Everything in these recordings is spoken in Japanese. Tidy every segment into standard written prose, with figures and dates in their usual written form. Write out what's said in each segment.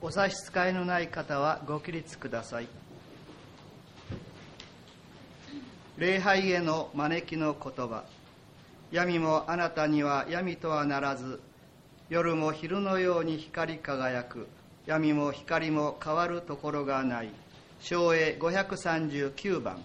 お差し支えのない方はご起立ください。礼拝への招きの言葉。闇もあなたには闇とはならず、夜も昼のように光り輝く。闇も光も変わるところがない。唱詠539番。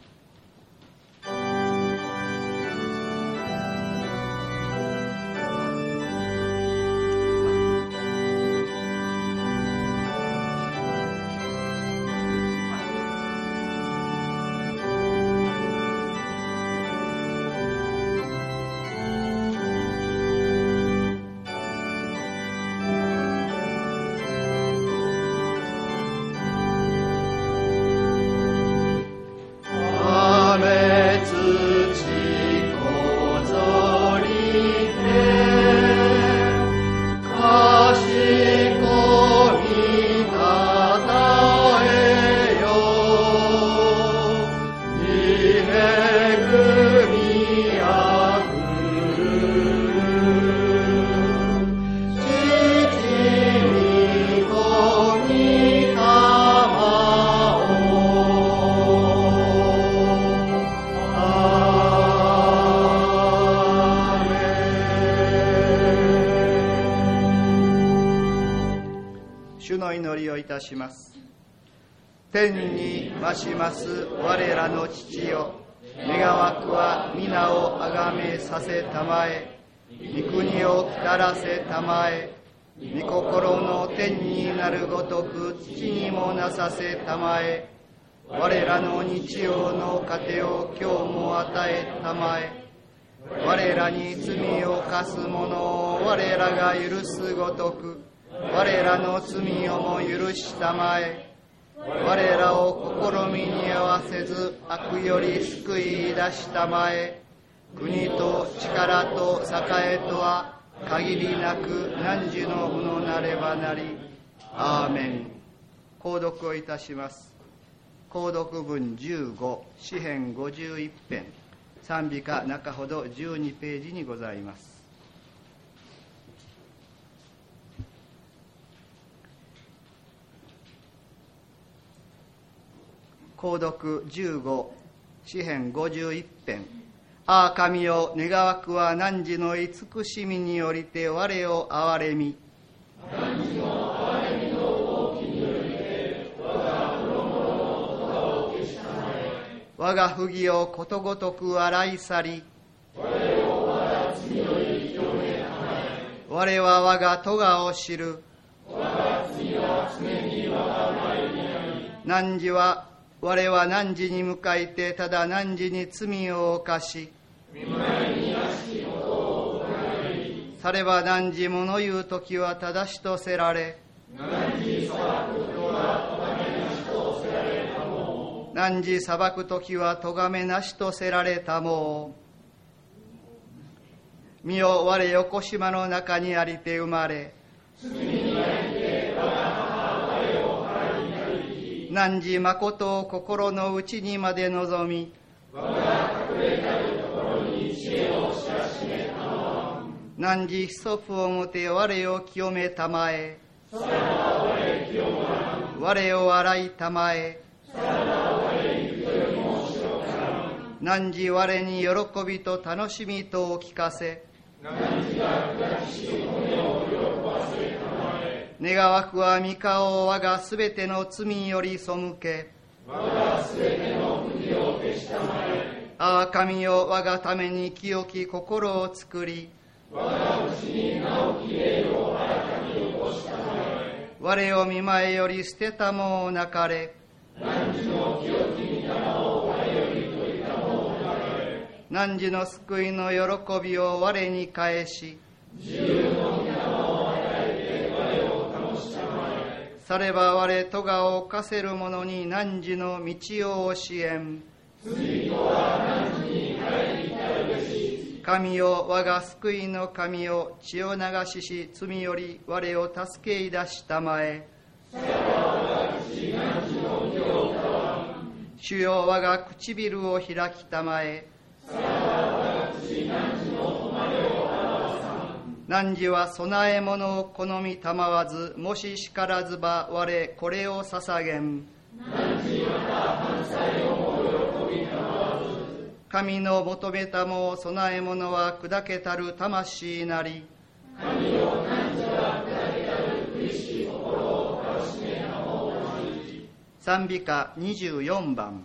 します。天に増します我らの父よ、願わくは皆をあがめさせたまえ、御国を来たらせたまえ、御心の天になるごとく地にもなさせたまえ、我らの日曜の糧を今日も与えたまえ、我らに罪を犯す者を我らが許すごとく我らの罪をも許したまえ、我らを試みに合わせず悪より救い出したまえ、国と力と栄とは限りなく汝のものなればなり。アーメン。購読をいたします。購読文15、詩編51編、賛美歌中ほど12ページにございます。購読15、詩編51編。ああ神よ、願わくは汝の慈しみによりて我を憐れみ。汝の憐れみの大きによりて我が諸々の咎を消したまえ。我が不義をことごとく洗い去り。我を我が罪より清めたまえ。我は我が咎を知る。我が罪は常に我が前にあり。汝我は汝に向かいてただ汝に罪を犯し、見舞いになしことを行い、されば汝物言うときは正しとせられ、汝裁くときは咎めなしとせられたも。汝裁くときは咎めなしとせられたも。身よ我横島の中にありて生まれ、罪にありて我が母我を腹になり、汝誠を心の内にまで望み、我が隠れたるところに知恵を知らしめたまま。汝ヒソプをもて我を清めたまえ。さらば我清まん。我を洗いたまえ。さらば我によりも白からん。汝我に喜びと楽しみとを聞かせ。汝が砕きし骨を喜ばせたまえ。願わくは御顔を我がすべての罪より背け、我がすべての不義を消したまえ。ああ神よ、我がために清き心を作り、我が内に直き霊を新たに起こしたまえ。我を見前より捨てたもをなかれ、汝の清き御霊を我より取りたもをなかれ。汝の救いの喜びを我に返し、自由の御霊を与えて我を保したまえ。されば我咎を犯せる者に汝の道を教えん。罪とは汝に帰りたるべし。神よ、我が救いの神よ、血を流しし罪より我を助け出したまえ。さらば我が口汝の義を歌わん。主よ、我が唇を開きたまえ。さらば我が口汝の誉れを表さん。 汝は供え物を好みたまわず、もししからずば我これを捧げん。 汝また反祭をも喜びたまわず、 神の求めたも供え物は砕けたる魂なり。 神を汝が砕けたる苦しい心をかしめたも同じ。 賛美歌24番。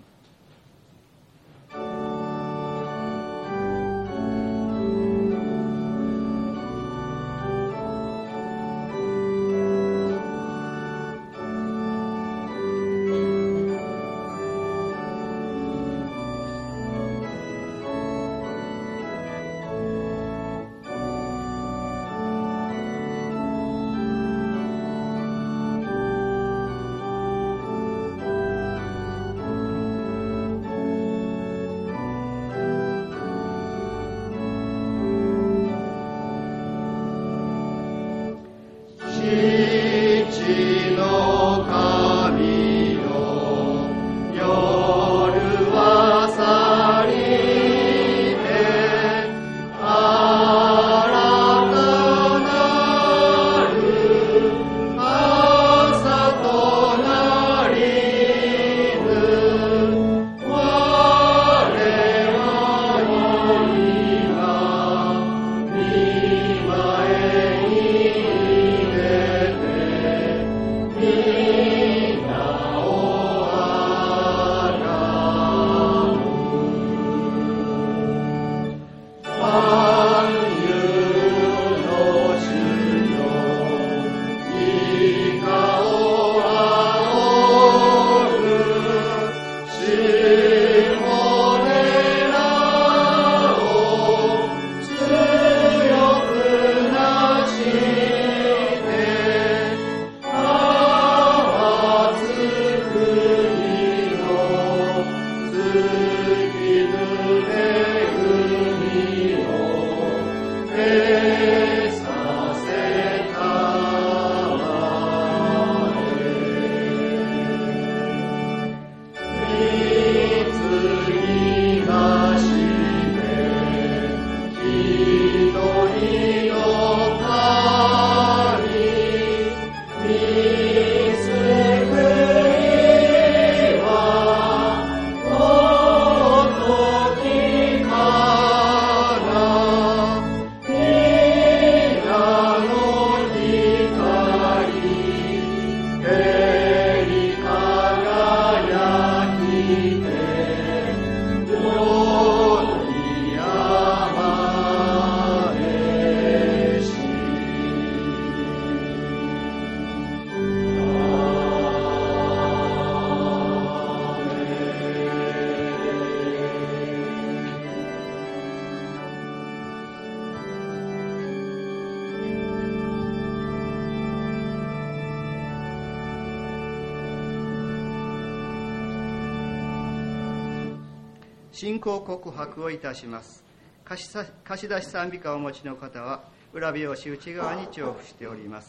信仰告白をいたします。貸し出し賛美歌をお持ちの方は裏表紙内側に重複しております。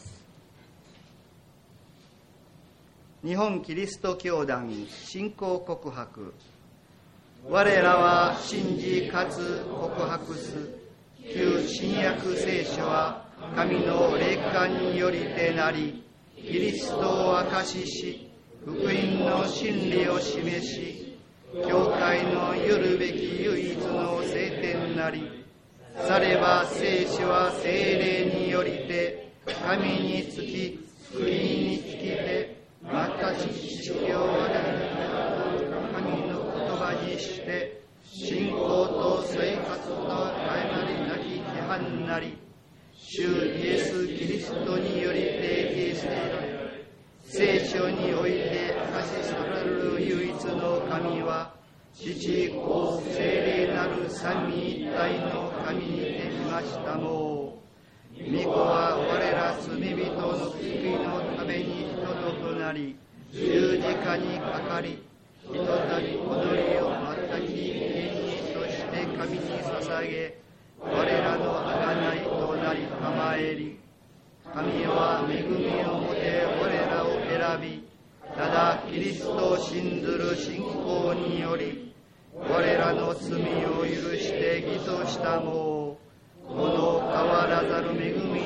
日本キリスト教団信仰告白。我らは信じかつ告白す旧新約聖書は神の霊感によりてなり、キリストを証しし、福音の真理を示し、教会の得るべき唯一の聖典なり、されば聖書は聖霊によりて神につき福音につきて、また知識を我々が神の言葉にして信仰と生活の誤りなき規範なり、主イエス・キリストにより提携している聖書において証しされる唯一の神は、父子聖霊なる三位一体の神にていましたも。御子は我ら罪人の救いのために人となり、十字架にかかり、ひとたび踊りを全き権威として神に捧げ、我らの贖いとなりたまえり、神は恵みをもて我らを選び、ただキリストを信ずる信仰により、我らの罪を許して義としたも。この変わらざる恵み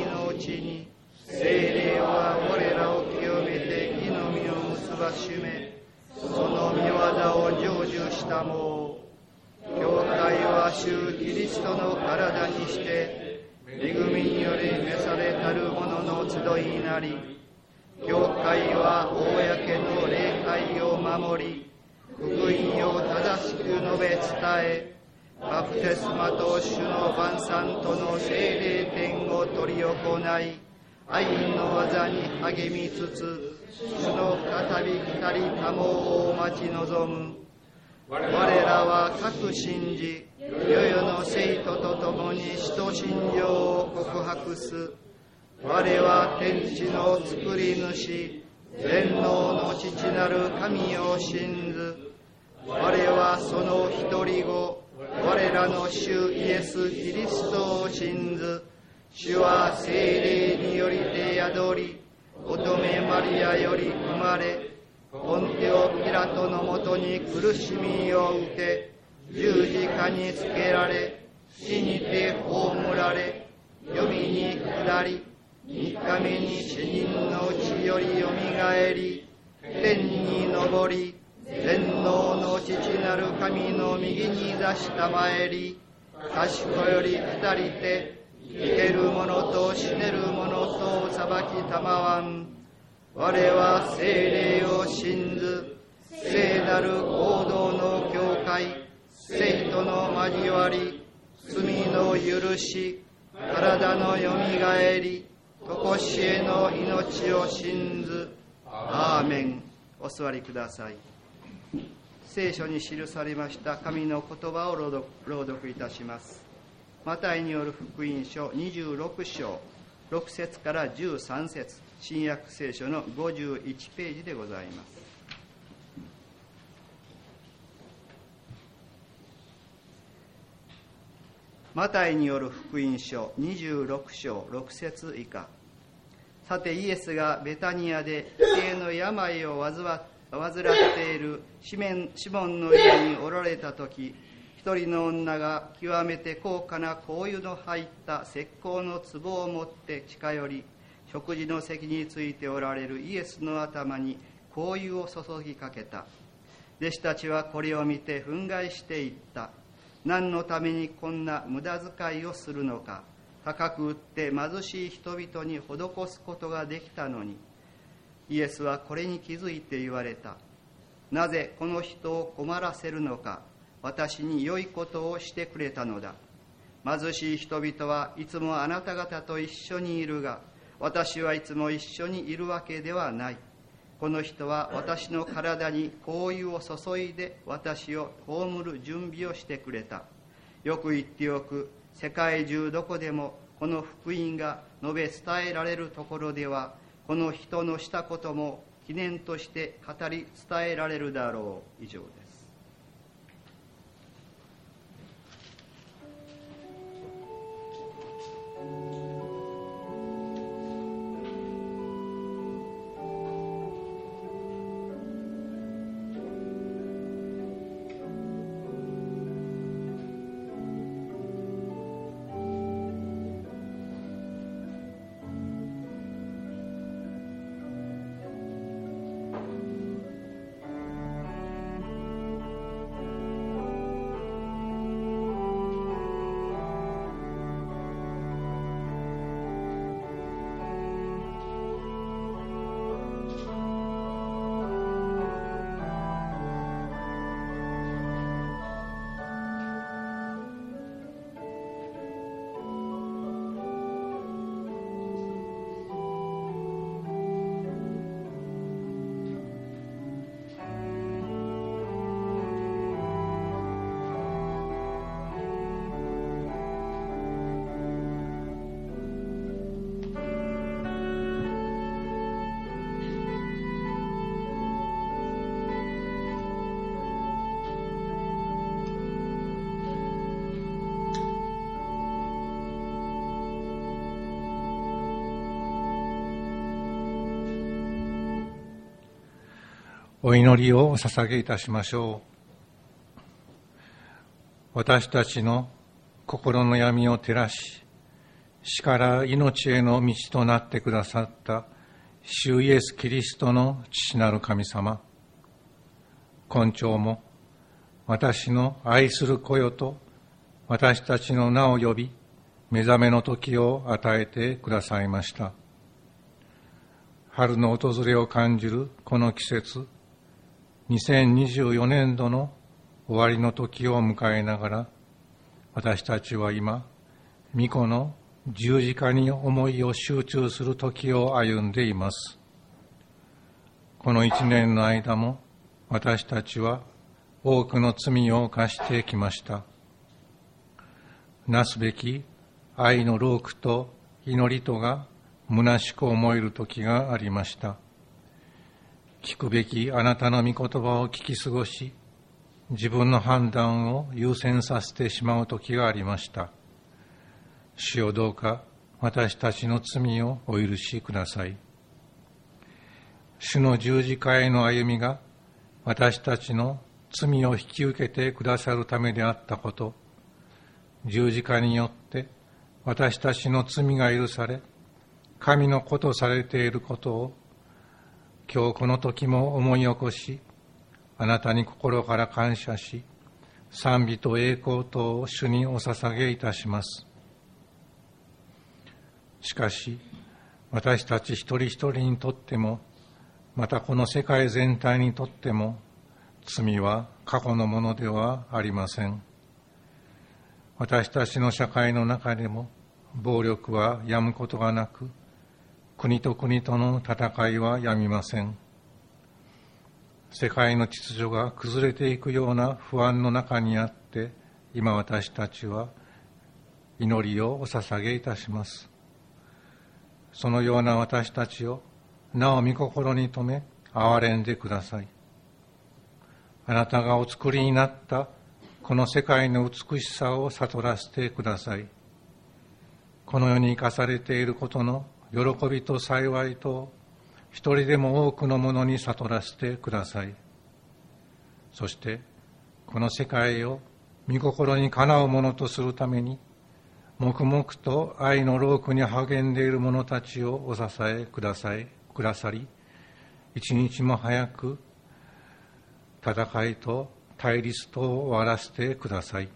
したもう。教会は主キリストの体にして、恵みにより召されたる者の集いになり、教会は公の礼拝を守り、福音を正しく述べ伝え、バプテスマと主の晩餐との聖霊典を執り行い、愛の技に励みつつ、主の再び来たりたもを待ち望む。我らは各信じ、世々の生徒と共に使徒信条を告白す。我は天地の作り主、全能の父なる神を信ず。我はその一人子、我らの主イエス・キリストを信ず。主は聖霊によりて宿り、乙女マリアより生まれ、ポンテオ・ピラトのもとに苦しみを受け、十字架につけられ、死にて葬られ、黄泉に下り、三日目に死人のうちよりよみがえり、天に昇り、全能の父なる神の右に座したまえり、賢より来りて、生ける者と死ねる者と裁きたまわん。我は聖霊を信ず、聖なる行動の教会、聖徒の交わり、罪の許し、体のよみがえり、とこしえの命を信ず。アーメン。お座りください。聖書に記されました神の言葉を朗読いたします。マタイによる福音書26章6節から13節、新約聖書の51ページでございます。マタイによる福音書26章6節以下。さてイエスがベタニアで霊の病を患っているシモンの家におられた時、一人の女が極めて高価な香油の入った石膏の壺を持って近寄り、食事の席についておられるイエスの頭に香油を注ぎかけた。弟子たちはこれを見て憤慨していった。何のためにこんな無駄遣いをするのか。高く売って貧しい人々に施すことができたのに。イエスはこれに気づいて言われた。なぜこの人を困らせるのか。私に良いことをしてくれたのだ。貧しい人々はいつもあなた方と一緒にいるが、私はいつも一緒にいるわけではない。この人は私の体に香油を注いで私を葬る準備をしてくれた。よく言っておく。世界中どこでもこの福音が述べ伝えられるところでは、この人のしたことも記念として語り伝えられるだろう。以上です。 お祈りをお捧げいたしましょう。私たちの心の闇を照らし、死から命への道となってくださった主イエス・キリストの父なる神様、今朝も私の愛する子よと私たちの名を呼び、目覚めの時を与えてくださいました。春の訪れを感じるこの季節、2024年度の終わりの時を迎えながら、私たちは今、御子の十字架に思いを集中する時を歩んでいます。この一年の間も、私たちは多くの罪を犯してきました。なすべき愛の労苦と祈りとが虚しく思える時がありました。聞くべきあなたの御言葉を聞き過ごし、自分の判断を優先させてしまう時がありました。主よ、どうか私たちの罪をお許しください。主の十字架への歩みが私たちの罪を引き受けてくださるためであったこと、十字架によって私たちの罪が許され、神の子とされていることを今日この時も思い起こし、あなたに心から感謝し、賛美と栄光とを主にお捧げいたします。しかし、私たち一人一人にとっても、またこの世界全体にとっても、罪は過去のものではありません。私たちの社会の中でも、暴力は止むことがなく、国と国との戦いは止みません。世界の秩序が崩れていくような不安の中にあって、今私たちは祈りをお捧げいたします。そのような私たちをなお御心に留め、憐れんでください。あなたがお作りになったこの世界の美しさを悟らせてください。この世に生かされていることの喜びと幸いと一人でも多くのものに悟らせてください。そしてこの世界を御心にかなうものとするために黙々と愛の労苦に励んでいる者たちをお支えくださり、一日も早く戦いと対立とを終わらせてください。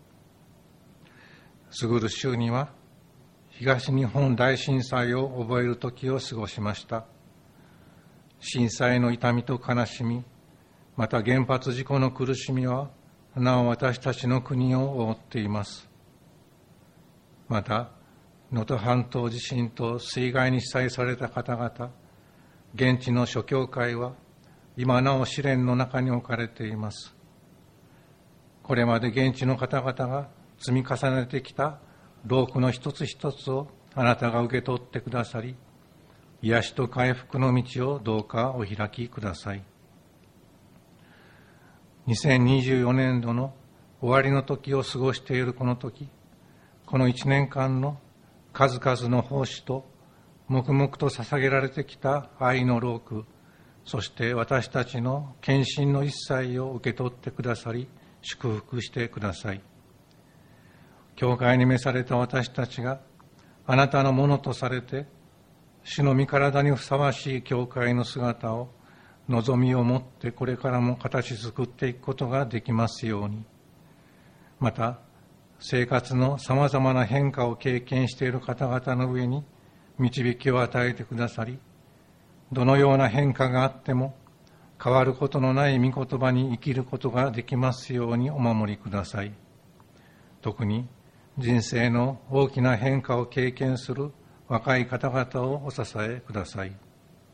過ぐる週には東日本大震災を覚える時を過ごしました。震災の痛みと悲しみ、また原発事故の苦しみはなお私たちの国を覆っています。また能登半島地震と水害に被災された方々、現地の諸教会は今なお試練の中に置かれています。これまで現地の方々が積み重ねてきた労苦の一つ一つをあなたが受け取ってくださり、癒しと回復の道をどうかお開きください。2024年度の終わりの時を過ごしているこの時、この1年間の数々の奉仕と黙々と捧げられてきた愛の労苦、そして私たちの献身の一切を受け取ってくださり、祝福してください。教会に召された私たちがあなたのものとされて、主の御体にふさわしい教会の姿を望みを持ってこれからも形作っていくことができますように、また生活のさまざまな変化を経験している方々の上に導きを与えてくださり、どのような変化があっても変わることのない御言葉に生きることができますようにお守りください。特に人生の大きな変化を経験する若い方々をお支えください。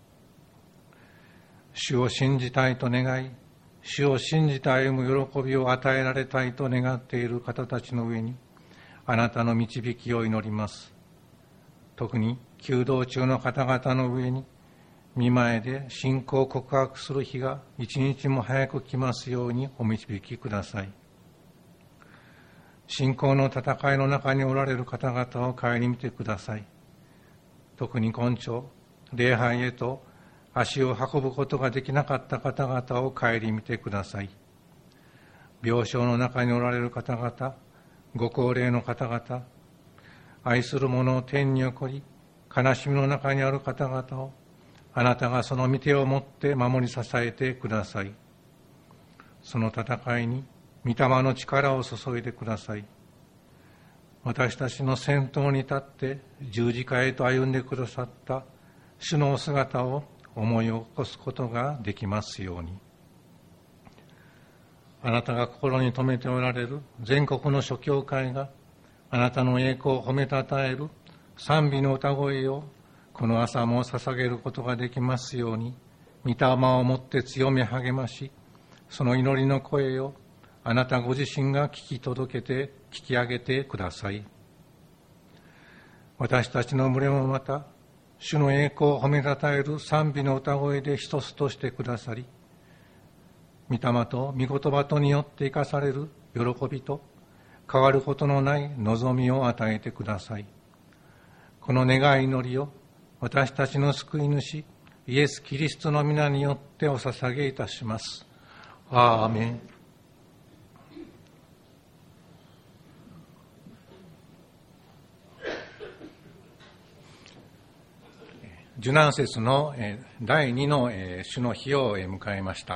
主を信じたいと願い、主を信じて歩む喜びを与えられたいと願っている方たちの上に、あなたの導きを祈ります。特に求道中の方々の上に、御前で信仰を告白する日が一日も早く来ますようにお導きください。信仰の戦いの中におられる方々を顧みてください。特に今朝、礼拝へと足を運ぶことができなかった方々を顧みてください。病床の中におられる方々、ご高齢の方々、愛する者を天に送り、悲しみの中にある方々を、あなたがその御手を持って守り支えてください。その戦いに御霊の力を注いでください。私たちの先頭に立って十字架へと歩んでくださった主のお姿を思い起こすことができますように。あなたが心に留めておられる全国の諸教会があなたの栄光を褒めたたえる賛美の歌声をこの朝も捧げることができますように、御霊をもって強め励まし、その祈りの声をあなたご自身が聞き上げてください。私たちの群れもまた、主の栄光を褒めたたえる賛美の歌声で一つとしてくださり、御霊と御言葉とによって生かされる喜びと変わることのない望みを与えてください。この願い祈りを私たちの救い主イエス・キリストの皆によってお捧げいたします。アーメン。受難節の第2の主の日を迎えました。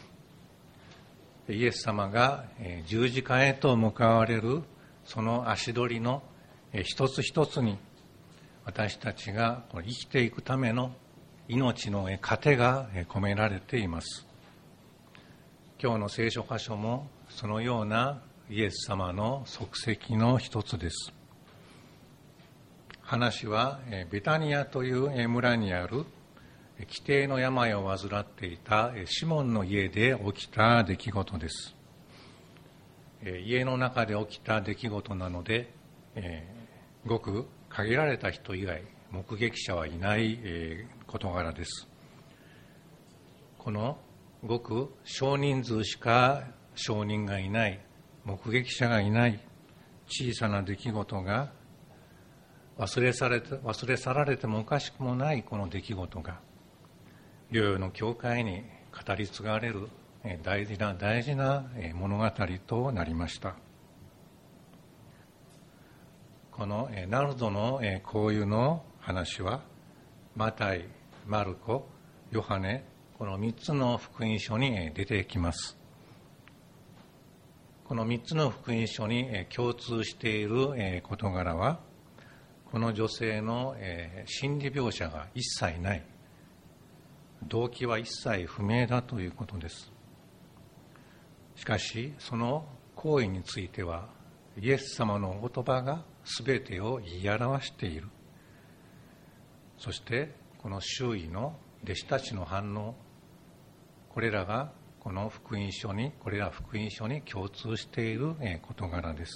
イエス様が十字架へと向かわれるその足取りの一つ一つに、私たちが生きていくための命の糧が込められています。今日の聖書箇所もそのようなイエス様の足跡の一つです。話はベタニアという村にある奇低の病を患っていたシモンの家で起きた出来事です。家の中で起きた出来事なので、ごく限られた人以外目撃者はいない事柄です。このごく少人数しか証人がいない、目撃者がいない小さな出来事が忘れ去られてもおかしくもないこの出来事が両の教会に語り継がれる大事な物語となりました。このナルドの香油の話はマタイ、マルコ、ヨハネ、この3つの福音書に出てきます。この3つの福音書に共通している事柄は、この女性の心理描写が一切ない、動機は一切不明だということです。しかしその行為についてはイエス様のお言葉が全てを言い表している。そしてこの周囲の弟子たちの反応、これらがこれら福音書に共通している事柄です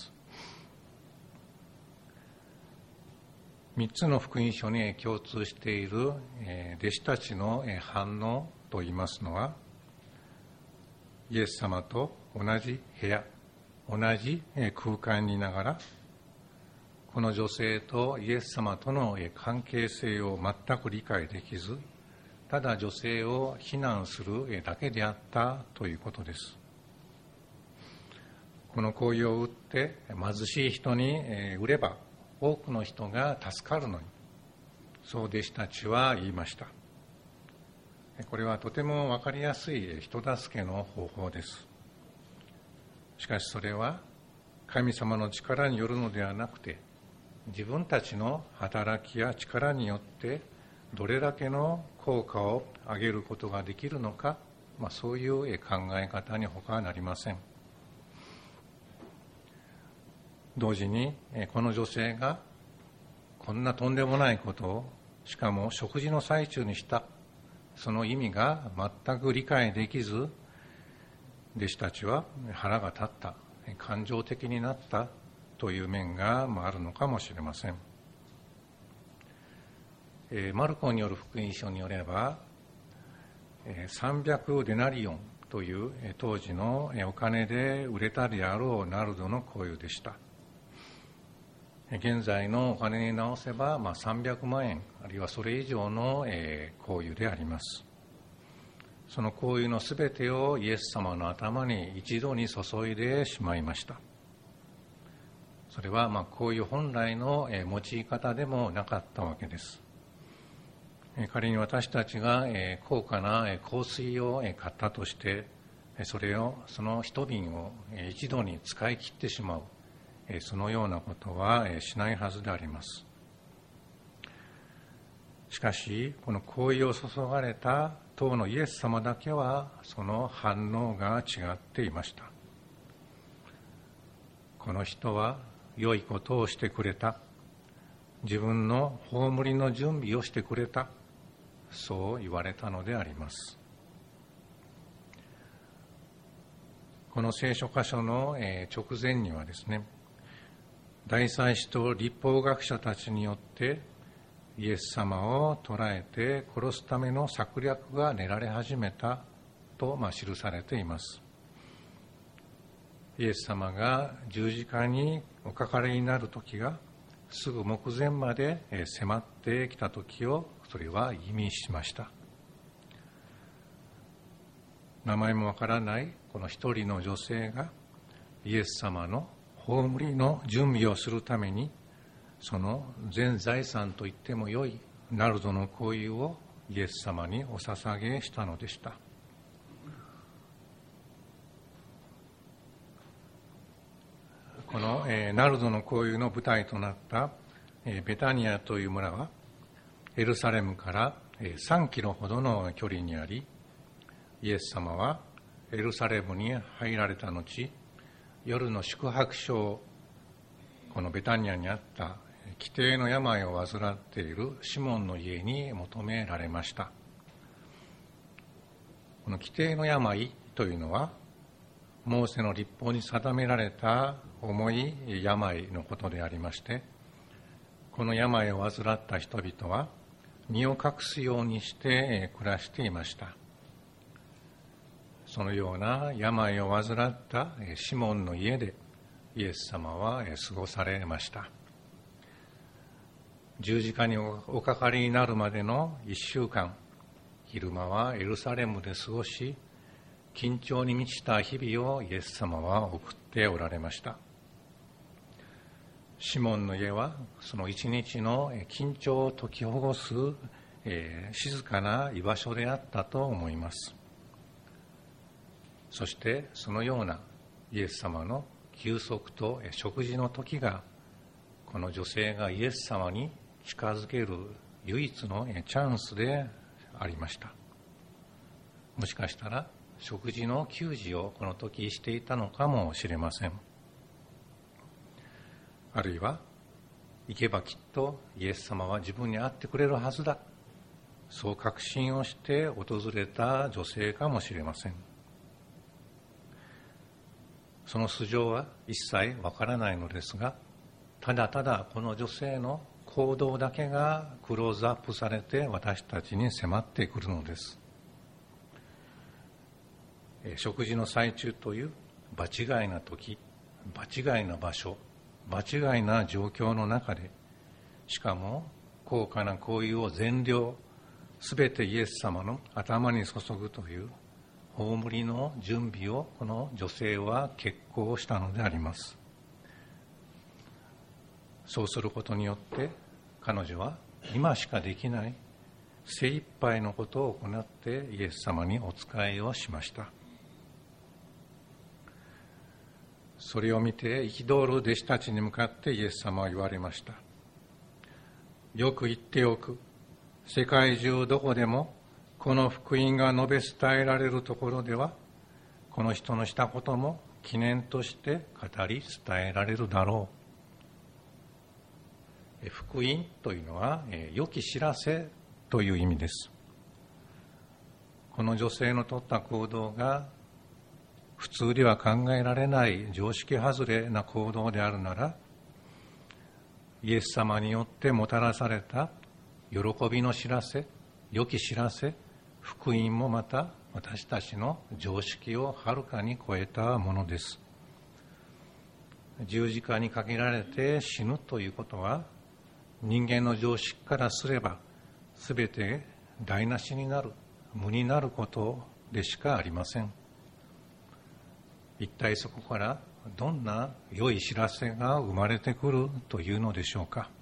。3つの福音書に共通している弟子たちの反応といいますのは、イエス様と同じ部屋、同じ空間にいながら、この女性とイエス様との関係性を全く理解できず、ただ女性を非難するだけであったということです。この香油を売って貧しい人に売れば多くの人が助かるのに、そう弟子たちは言いました。これはとても分かりやすい人助けの方法です。しかしそれは神様の力によるのではなくて、自分たちの働きや力によってどれだけの効果を上げることができるのか、そういう考え方に他はなりません。同時にこの女性がこんなとんでもないことを、しかも食事の最中にした、その意味が全く理解できず、弟子たちは腹が立った、感情的になったという面があるのかもしれません。マルコによる福音書によれば、300デナリオンという当時のお金で売れたであろうナルドの香油でした。現在のお金に直せば300万円、あるいはそれ以上の香油であります。その香油のすべてをイエス様の頭に一度に注いでしまいました。それは香油本来の用い方でもなかったわけです。仮に私たちが高価な香水を買ったとして、 その一瓶を一度に使い切ってしまう、そのようなことはしないはずであります。しかし、この香油を注がれた当のイエス様だけは、その反応が違っていました。この人は良いことをしてくれた。自分の葬りの準備をしてくれた。そう言われたのであります。この聖書箇所の直前にはですね、大祭司と律法学者たちによってイエス様を捕らえて殺すための策略が練られ始めたと記されています。イエス様が十字架におかかれになる時がすぐ目前まで迫ってきた時をそれは意味しました。名前もわからないこの一人の女性がイエス様の葬りの準備をするために、その全財産と言ってもよいナルドの香油をイエス様にお捧げしたのでした。このナルドの香油の舞台となったベタニアという村はエルサレムから3キロほどの距離にあり、イエス様はエルサレムに入られた後、夜の宿泊所をこのベタニアにあった気低の病を患っているシモンの家に求められました。この気低の病というのはモーセの律法に定められた重い病のことでありまして、この病を患った人々は身を隠すようにして暮らしていました。そのような病を患ったシモンの家でイエス様は過ごされました。十字架におかかりになるまでの1週間、昼間はエルサレムで過ごし、緊張に満ちた日々をイエス様は送っておられました。シモンの家はその一日の緊張を解きほぐす静かな居場所であったと思います。そしてそのようなイエス様の休息と食事の時が、この女性がイエス様に近づける唯一のチャンスでありました。もしかしたら食事の給仕をこの時していたのかもしれません。あるいは行けばきっとイエス様は自分に会ってくれるはずだ、そう確信をして訪れた女性かもしれません。その素性は一切わからないのですが、ただただこの女性の行動だけがクローズアップされて私たちに迫ってくるのです。食事の最中という場違いな時、場違いな場所、場違いな状況の中で、しかも高価な香油を全量すべてイエス様の頭に注ぐという葬りの準備をこの女性は決行したのであります。そうすることによって彼女は今しかできない精一杯のことを行ってイエス様にお仕えをしました。それを見て憤る弟子たちに向かってイエス様は言われました。よく言っておく。世界中どこでもこの福音が述べ伝えられるところでは、この人のしたことも記念として語り伝えられるだろう。福音というのは良き知らせという意味です。この女性の取った行動が普通では考えられない常識外れな行動であるなら、イエス様によってもたらされた喜びの知らせ、良き知らせ、福音もまた私たちの常識をはるかに超えたものです。十字架にかけられて死ぬということは、人間の常識からすればすべて台無しになる、無になることでしかありません。一体そこからどんな良い知らせが生まれてくるというのでしょうか。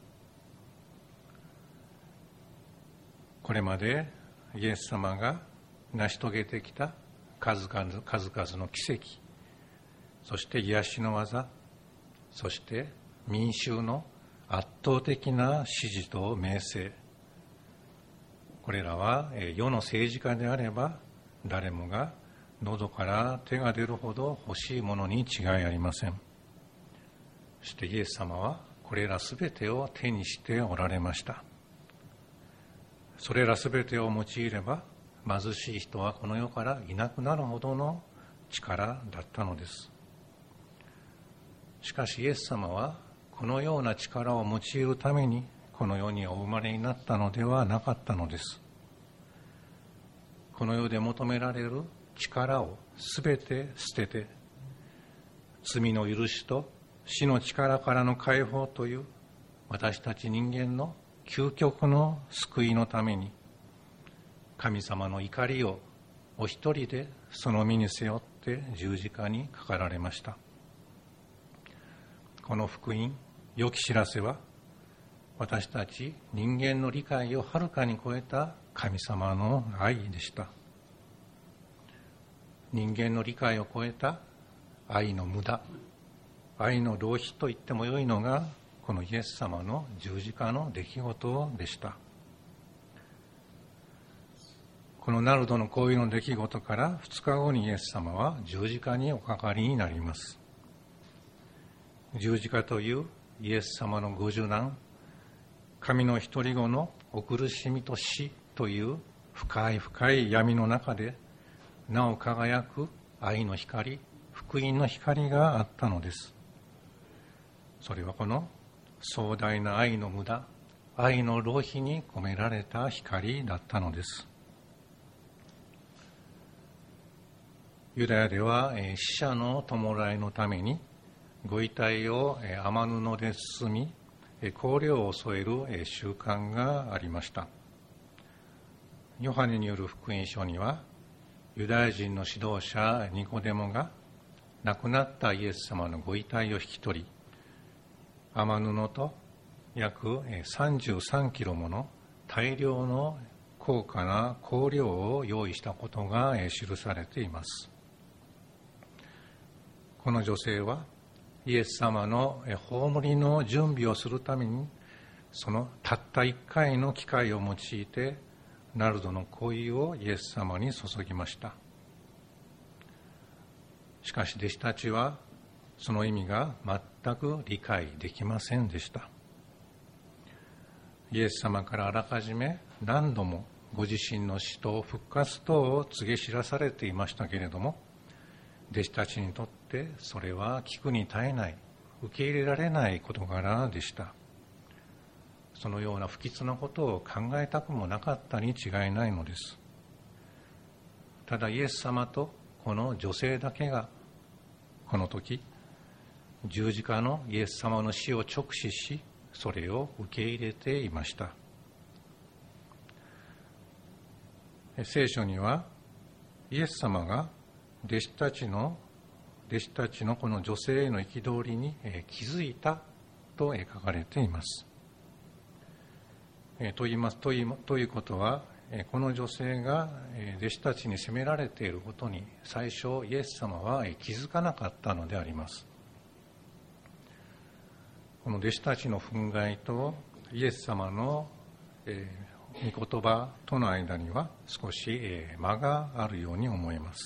これまでイエス様が成し遂げてきた数々の奇跡、そして癒しの技、そして民衆の圧倒的な支持と名声、これらは世の政治家であれば誰もが喉から手が出るほど欲しいものに違いありません。そしてイエス様はこれらすべてを手にしておられました。それらすべてを用いれば貧しい人はこの世からいなくなるほどの力だったのです。しかしイエス様はこのような力を用いるためにこの世にお生まれになったのではなかったのです。この世で求められる力をすべて捨てて、罪の許しと死の力からの解放という私たち人間の究極の救いのために、神様の怒りをお一人でその身に背負って十字架にかかられました。この福音、良き知らせは、私たち人間の理解をはるかに超えた神様の愛でした。人間の理解を超えた愛の無駄、愛の浪費と言ってもよいのが、このイエス様の十字架の出来事でした。このナルドの行為の出来事から2日後にイエス様は十字架におかかりになります。十字架というイエス様のご受難、神の独り子のお苦しみと死という深い深い闇の中でなお輝く愛の光、福音の光があったのです。それはこの壮大な愛の無駄、愛の浪費に込められた光だったのです。ユダヤでは死者の弔いのためにご遺体を雨布で包み、香料を添える習慣がありました。ヨハネによる福音書には、ユダヤ人の指導者ニコデモが亡くなったイエス様のご遺体を引き取り、雨布と約33キロもの大量の高価な香料を用意したことが記されています。この女性はイエス様の葬りの準備をするために、そのたった一回の機会を用いてナルドの香油をイエス様に注ぎました。しかし弟子たちはその意味が全く理解できませんでした。イエス様からあらかじめ何度もご自身の死と復活とを告げ知らされていましたけれども、弟子たちにとってそれは聞くに堪えない、受け入れられない事柄でした。そのような不吉なことを考えたくもなかったに違いないのです。ただイエス様とこの女性だけがこの時十字架のイエス様の死を直視し、それを受け入れていました。聖書にはイエス様が弟子たちのこの女性への憤りに気づいたと書かれています。ということは、この女性が弟子たちに責められていることに最初イエス様は気づかなかったのであります。この弟子たちの憤慨とイエス様の御言葉との間には少し間があるように思えます。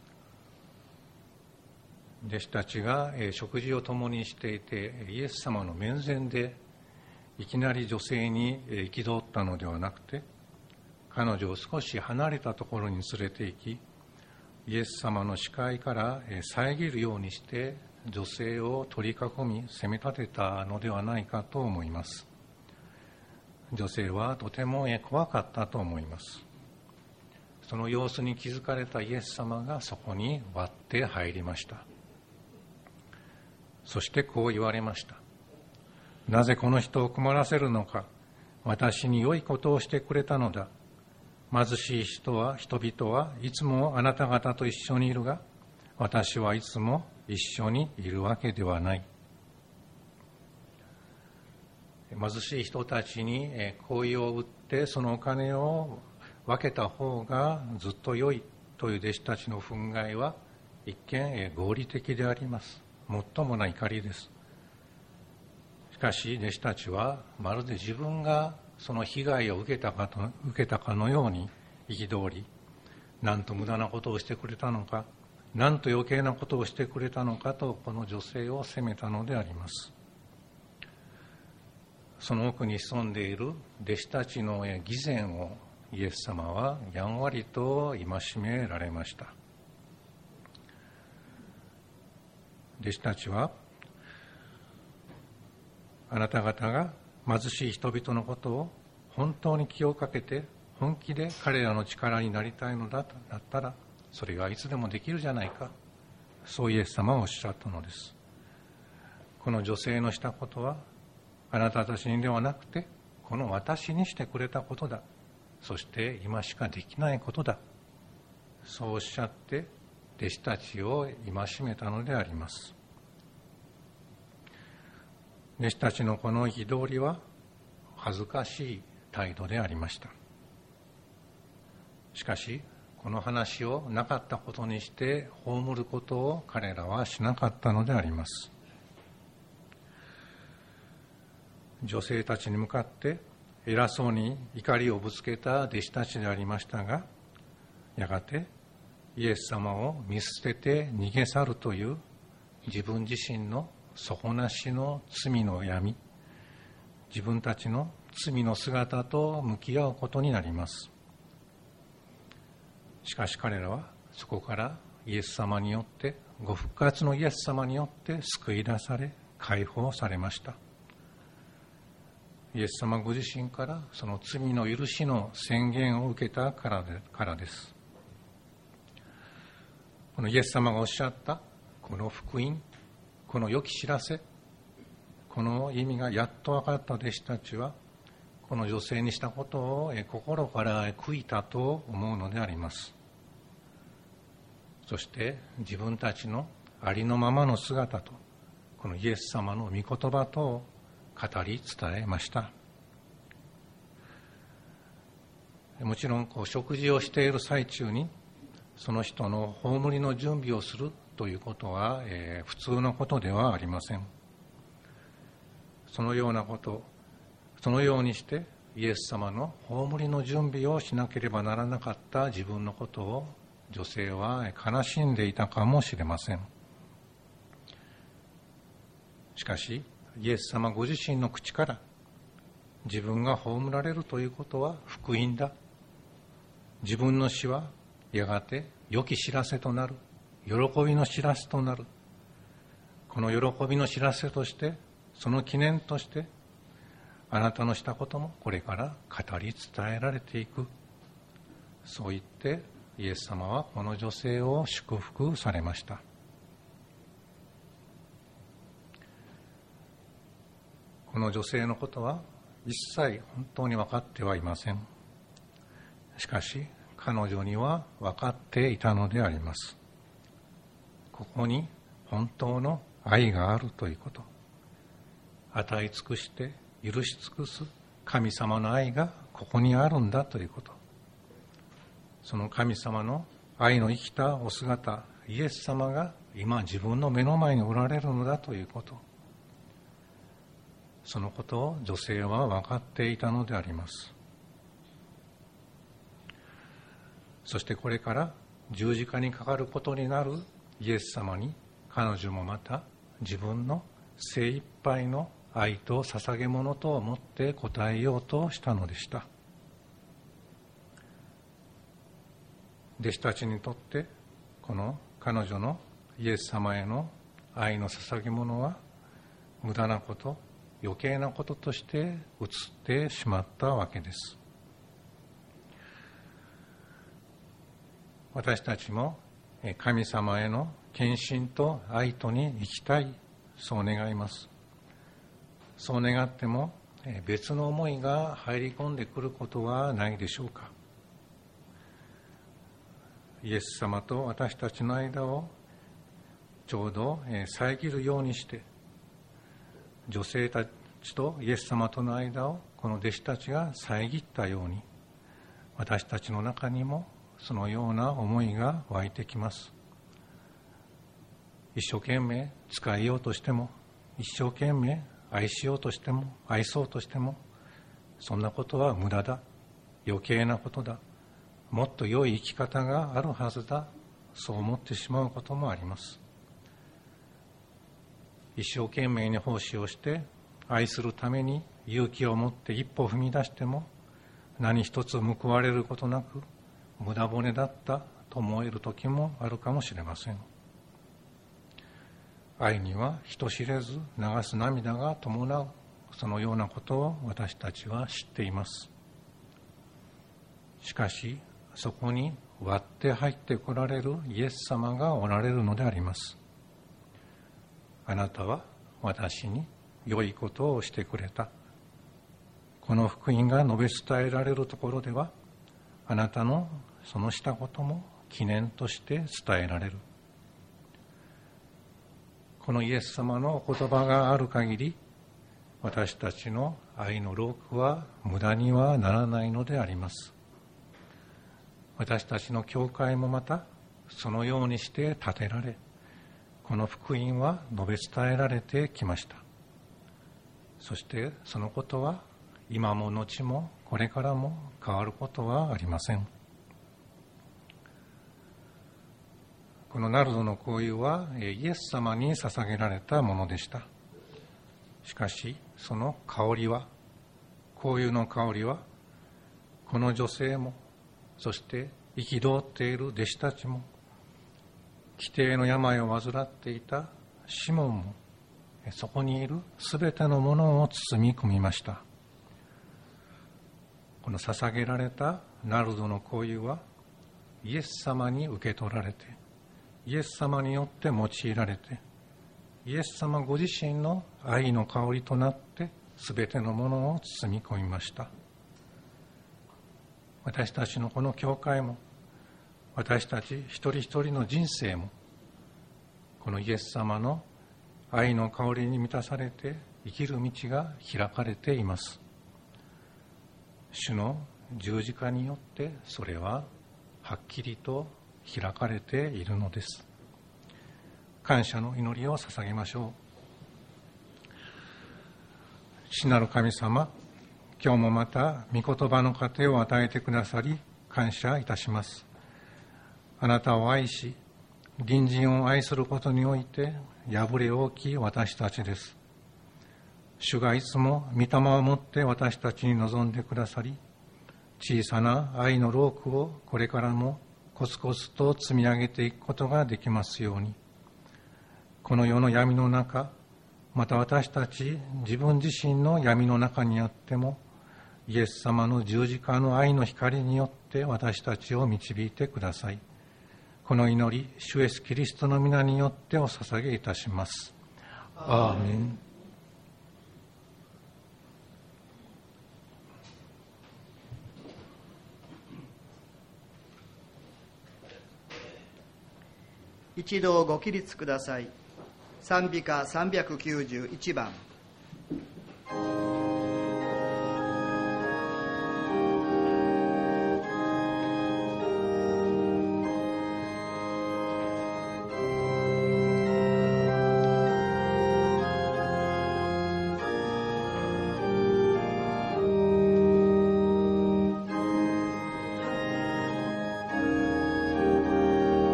弟子たちが食事を共にしていて、イエス様の面前でいきなり女性に憤ったのではなくて、彼女を少し離れたところに連れて行き、イエス様の視界から遮るようにして女性を取り囲み責め立てたのではないかと思います。女性はとても怖かったと思います。その様子に気づかれたイエス様がそこに割って入りました。そしてこう言われました。なぜこの人を困らせるのか。私に良いことをしてくれたのだ。貧しい人々はいつもあなた方と一緒にいるが、私はいつも一緒にいるわけではない。貧しい人たちに香油を売ってそのお金を分けた方がずっと良いという弟子たちの憤慨は一見合理的であります。もっともな怒りです。しかし弟子たちはまるで自分がその被害を受けたかのように憤り、なんと無駄なことをしてくれたのか、なんと余計なことをしてくれたのかと、この女性を責めたのであります。その奥に潜んでいる弟子たちの偽善をイエス様はやんわりと戒められました。弟子たちは、あなた方が貧しい人々のことを本当に気をかけて本気で彼らの力になりたいのだったら、それがいつでもできるじゃないか、そうイエス様はおっしゃったのです。この女性のしたことはあなたたちにではなくて、この私にしてくれたことだ、そして今しかできないことだ、そうおっしゃって弟子たちを戒めたのであります。弟子たちのこの憤りは恥ずかしい態度でありました。しかしこの話をなかったことにして葬ることを彼らはしなかったのであります。女性たちに向かって偉そうに怒りをぶつけた弟子たちでありましたが、やがてイエス様を見捨てて逃げ去るという自分自身の底なしの罪の闇、自分たちの罪の姿と向き合うことになります。しかし彼らはそこからイエス様によって、ご復活のイエス様によって救い出され解放されました。イエス様ご自身からその罪の許しの宣言を受けたからです。このイエス様がおっしゃったこの福音、この良き知らせ、この意味がやっと分かった弟子たちは、この女性にしたことを心から悔いたと思うのであります。そして自分たちのありのままの姿と、このイエス様の御言葉とを語り伝えました。もちろん食事をしている最中にその人の葬りの準備をするということは、普通のことではありません。そのようにしてイエス様の葬りの準備をしなければならなかった自分のことを女性は悲しんでいたかもしれません。しかしイエス様ご自身の口から、自分が葬られるということは福音だ、自分の死はやがて良き知らせとなる、喜びの知らせとなる、この喜びの知らせとして、その記念としてあなたのしたこともこれから語り伝えられていく、そう言ってイエス様はこの女性を祝福されました。この女性のことは一切本当に分かってはいません。しかし彼女には分かっていたのであります。ここに本当の愛があるということ、与え尽くして許し尽くす神様の愛がここにあるんだということ、その神様の愛の生きたお姿、イエス様が今自分の目の前におられるのだということ、そのことを女性は分かっていたのであります。そしてこれから十字架にかかることになるイエス様に、彼女もまた自分の精一杯の愛と捧げ物と思って応えようとしたのでした。弟子たちにとってこの彼女のイエス様への愛の捧げ物は無駄なこと、余計なこととして映ってしまったわけです。私たちも神様への献身と愛とに生きたい、そう願います。そう願っても別の思いが入り込んでくることはないでしょうか。イエス様と私たちの間をちょうど遮るようにして、女性たちとイエス様との間をこの弟子たちが遮ったように、私たちの中にもそのような思いが湧いてきます。一生懸命使いようとしても、一生懸命愛しようとしても、愛そうとしても、そんなことは無駄だ、余計なことだ、もっと良い生き方があるはずだ、そう思ってしまうこともあります。一生懸命に奉仕をして愛するために勇気を持って一歩踏み出しても、何一つ報われることなく無駄骨だったと思える時もあるかもしれません。愛には人知れず流す涙が伴う、そのようなことを私たちは知っています。しかしそこに割って入ってこられるイエス様がおられるのであります。あなたは私に良いことをしてくれた。この福音が述べ伝えられるところでは、あなたのそのしたことも記念として伝えられる。このイエス様のお言葉がある限り、私たちの愛の労苦は無駄にはならないのであります。私たちの教会もまたそのようにして建てられ、この福音は述べ伝えられてきました。そしてそのことは今も後もこれからも変わることはありません。このナルドの香油はイエス様に捧げられたものでした。しかしその香りは、香油の香りは、この女性も、そして憤っている弟子たちも、奇貞の病を患っていたシモンも、そこにいるすべてのものを包み込みました。この捧げられたナルドの香油は、イエス様に受け取られて、イエス様によって用いられて、イエス様ご自身の愛の香りとなってすべてのものを包み込みました。私たちのこの教会も、私たち一人一人の人生も、このイエス様の愛の香りに満たされて生きる道が開かれています。主の十字架によってそれははっきりと開かれているのです。感謝の祈りを捧げましょう。父なる神様、今日もまた御言葉の糧を与えてくださり感謝いたします。あなたを愛し、隣人を愛することにおいて破れ大きい私たちです。主がいつも御霊をもって私たちに望んでくださり、小さな愛の労苦をこれからもコツコツと積み上げていくことができますように。この世の闇の中、また私たち自分自身の闇の中にあっても、イエス様の十字架の愛の光によって私たちを導いてください。この祈り、主イエスキリストの皆によってお捧げいたします。アーメン。 一同ご起立ください。賛美歌391番。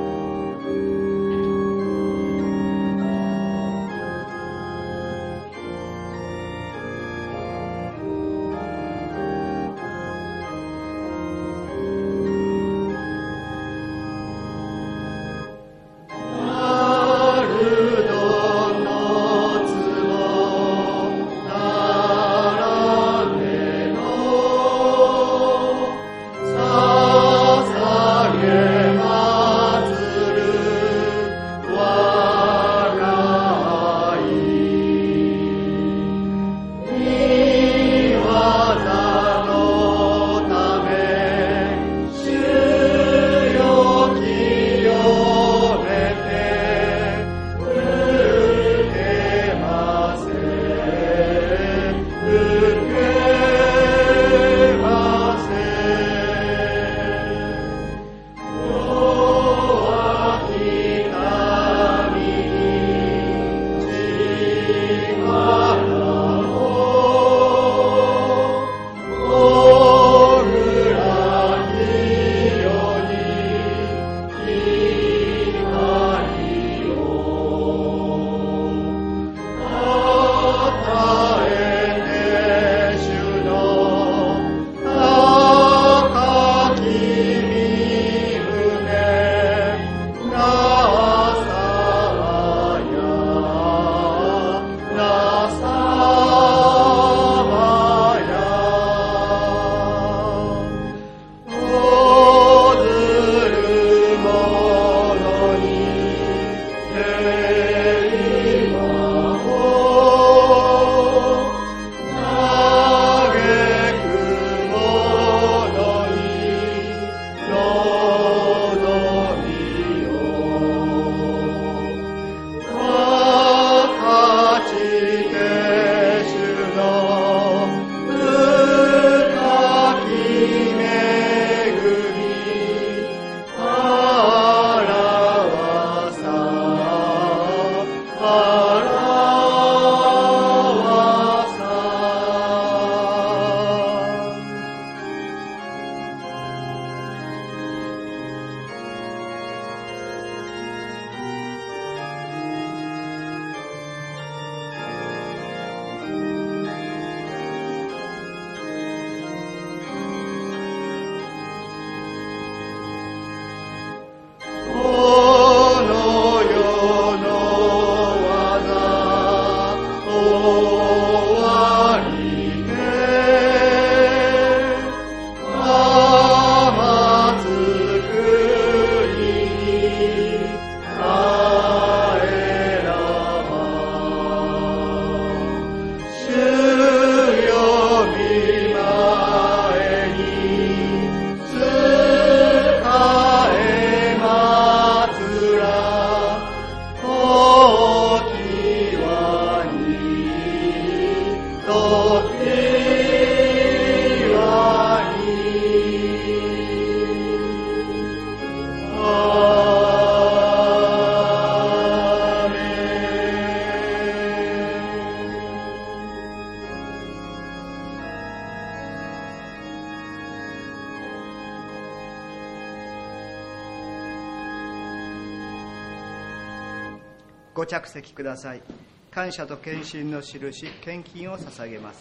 「 ご着席ください。感謝と献身の印、献金を捧げます。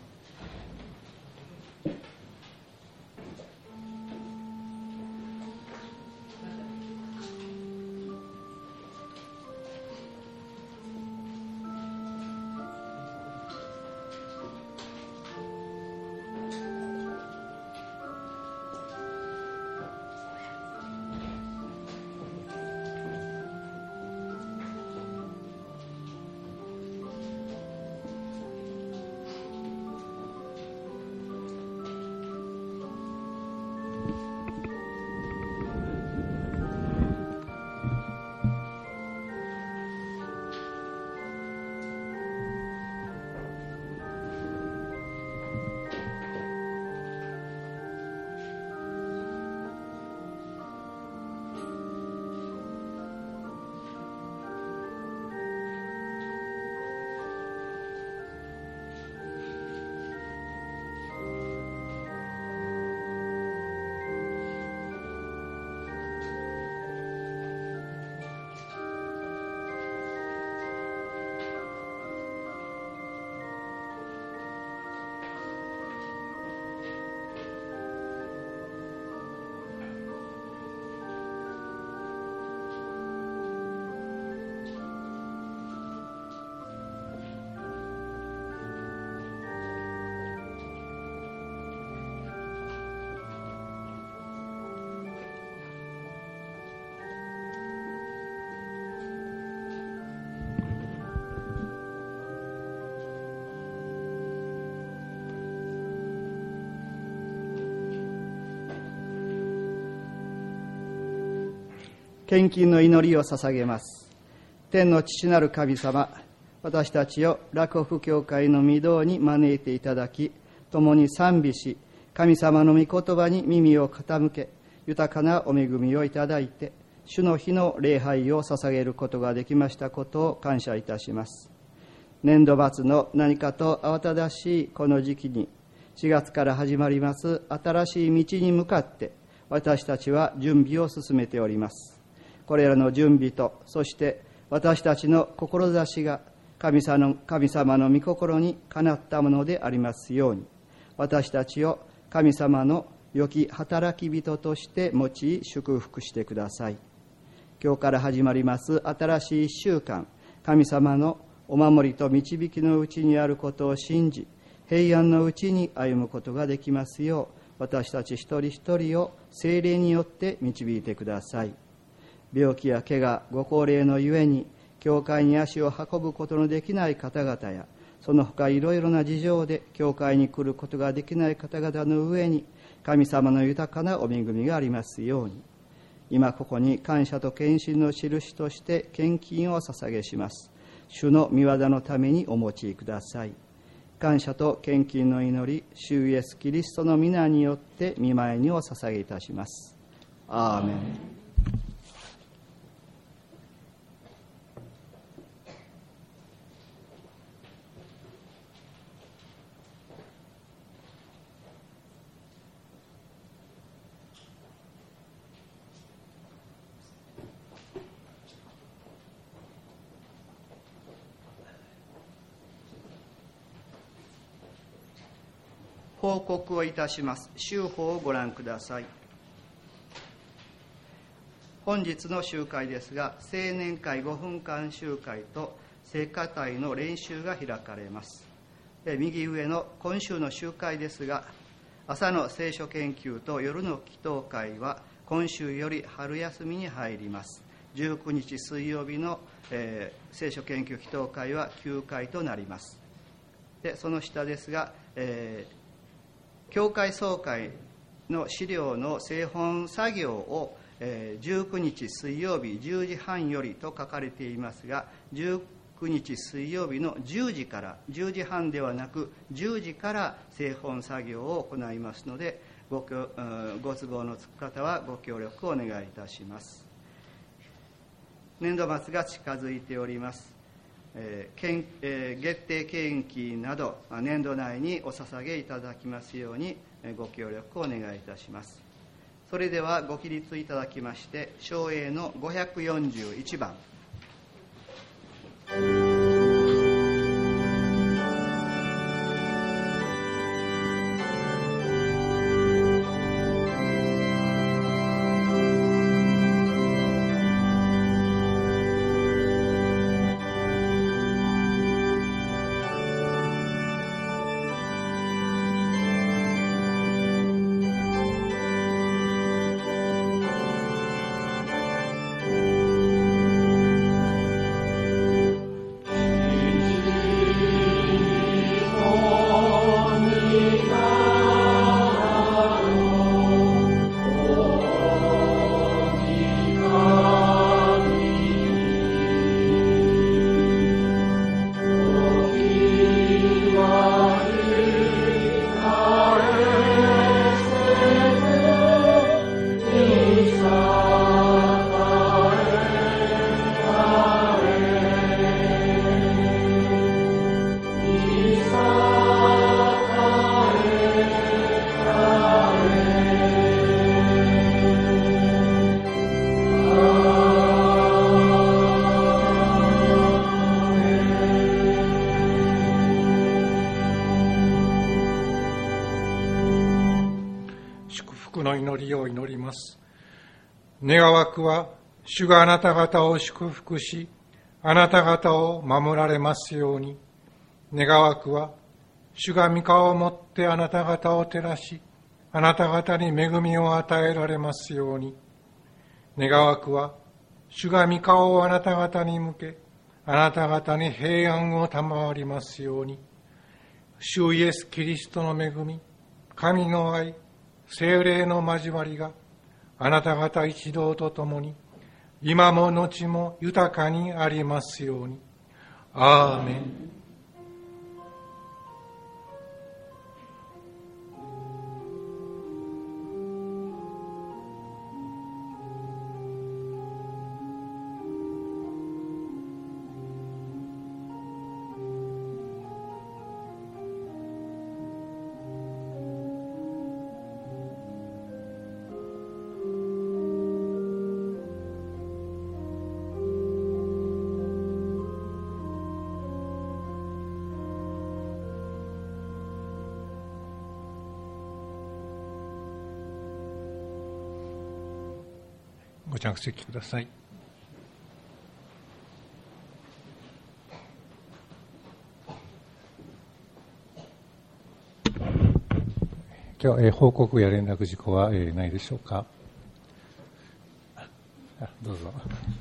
献金の祈りを捧げます。天の父なる神様、私たちを洛北教会の御堂に招いていただき、共に賛美し、神様の御言葉に耳を傾け、豊かなお恵みをいただいて、主の日の礼拝を捧げることができましたことを感謝いたします。年度末の何かと慌ただしいこの時期に、4月から始まります新しい道に向かって、私たちは準備を進めております。これらの準備と、そして私たちの志が神様の御心にかなったものでありますように、私たちを神様の良き働き人として用い祝福してください。今日から始まります新しい1週間、神様のお守りと導きのうちにあることを信じ、平安のうちに歩むことができますよう、私たち一人一人を聖霊によって導いてください。病気や怪我、ご高齢のゆえに教会に足を運ぶことのできない方々や、その他いろいろな事情で教会に来ることができない方々の上に、神様の豊かなお恵みがありますように、今ここに感謝と献身の印として献金を捧げします。主の御業のためにお用いください。感謝と献金の祈り、主イエスキリストの皆によって御前にお捧げいたします。アーメン。報告をいたします。週報をご覧ください。本日の集会ですが、青年会5分間集会と聖歌隊の練習が開かれます。右上の今週の集会ですが、朝の聖書研究と夜の祈祷会は今週より春休みに入ります。19日水曜日の、聖書研究祈祷会は9回となります。でその下ですが、教会総会の資料の製本作業を、19日水曜日10時半よりと書かれていますが、19日水曜日の10時から、10時半ではなく10時から製本作業を行いますので、ご都合のつく方はご協力をお願いいたします。年度末が近づいております。月定献金など年度内にお捧げいただきますようにご協力をお願いいたします。それではご起立いただきまして、唱詠の541番。 福の祈りを祈ります。願わくは、主があなた方を祝福し、あなた方を守られますように。願わくは、主が御顔をもってあなた方を照らし、あなた方に恵みを与えられますように。願わくは、主が御顔をあなた方に向け、あなた方に平安を賜りますように。主イエス・キリストの恵み、神の愛、聖霊の交わりが、あなた方一同と共に、今も後も豊かにありますように。アーメン。ご着席ください。今日報告や連絡事項はないでしょうか。どうぞ。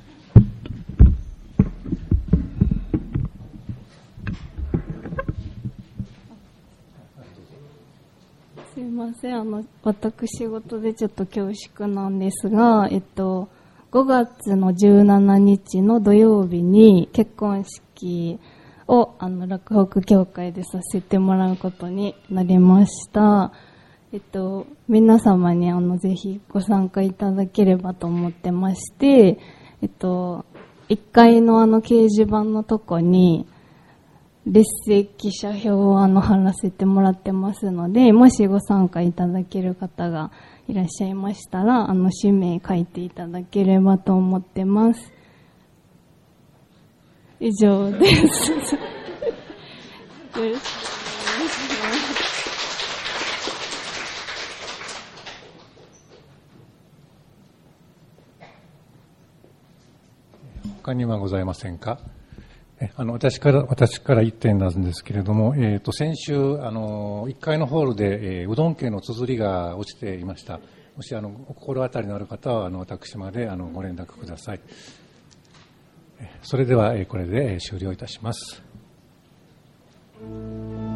すいません、私事でちょっと恐縮なんですが、5月の17日の土曜日に結婚式を洛北教会でさせてもらうことになりました。皆様にぜひご参加いただければと思ってまして、1階の掲示板のとこに列席者表を貼らせてもらってますので、もしご参加いただける方がいらっしゃいましたら、氏名書いていただければと思ってます。以上です。よろしくお願いします。 他にはございませんか。私から1点なんですけれども、先週、1階のホールで、うどん系の綴りが落ちていました。もし、お心当たりのある方は、私まで、ご連絡ください。それでは、これで終了いたします。